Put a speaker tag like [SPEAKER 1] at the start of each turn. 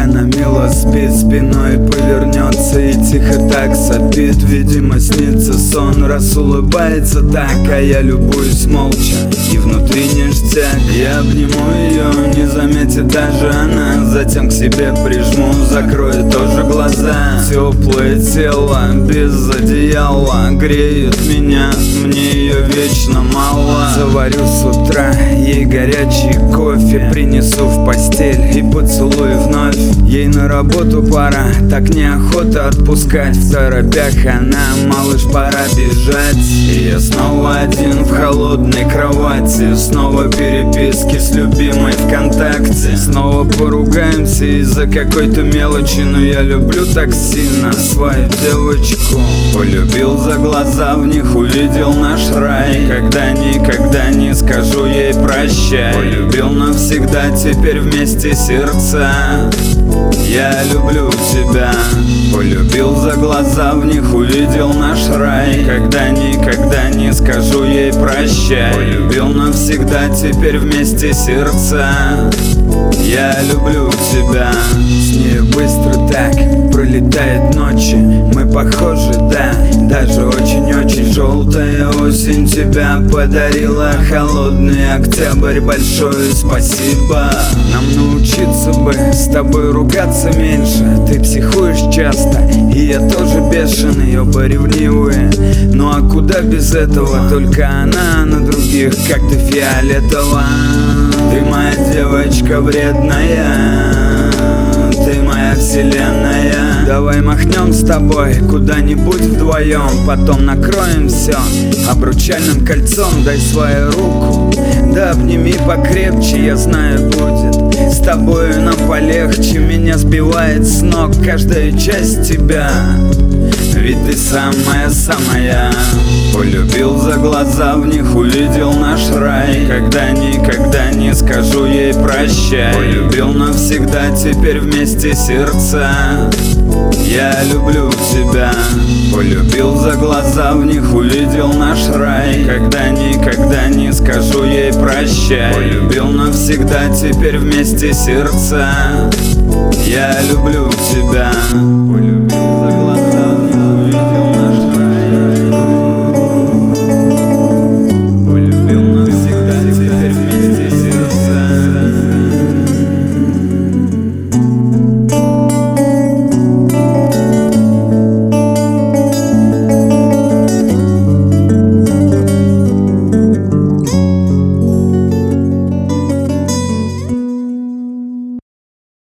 [SPEAKER 1] Она мило спит, спиной повернется и тихо так сопит. Видимо, снится сон, раз улыбается так, а я любуюсь молча, и внутри ништяк. Я обниму ее, не заметит даже она, затем к себе прижму, закрою тоже глаза. Теплое тело, без одеяла, греет меня, мне ее вечно мало. Заварю с утра ей горячий кофе, принесу в постель и поцелую вновь. Ей на работу пора, так неохота отпускать. В торопях она, малыш, пора бежать. И я снова один в холодной кровати, снова переписки с любимой ВКонтакте. Снова поругаемся из-за какой-то мелочи, но я люблю так сильно свою девочку. Полюбил за глаза, в них увидел наш рай. Когда никогда не скажу ей прощай. Полюбил навсегда, теперь вместе сердца. Я люблю тебя. Полюбил за глаза, в них увидел наш рай. Когда никогда не скажу ей прощай. Полюбил навсегда, теперь вместе сердца. Я люблю тебя. С ней быстро так пролетает ночи. Мы похожи, да, даже очень-очень. Желтая осень тебя подарила, холодный октябрь, большое спасибо. Нам научиться бы с тобой ругаться меньше. Ты психуешь часто, и я тоже бешеный, оба ревнивые. Ну а куда без этого? Только она на других как-то фиолетово. Ты моя девочка вредная, ты моя вселенная. Давай махнем с тобой куда-нибудь вдвоем, потом накроем все обручальным кольцом. Дай свою руку, да обними покрепче. Я знаю, будет с тобою нам полегче. Меня сбивает с ног каждая часть тебя, ведь ты самая-самая. Полюбил за глаза, в них увидел наш рай. Когда никогда не скажу ей прощай. Полюбил навсегда, теперь вместе сердца. Я люблю тебя. Полюбил за глаза, в них увидел наш рай. Когда никогда не скажу ей прощай. Полюбил навсегда, теперь вместе сердца. Я люблю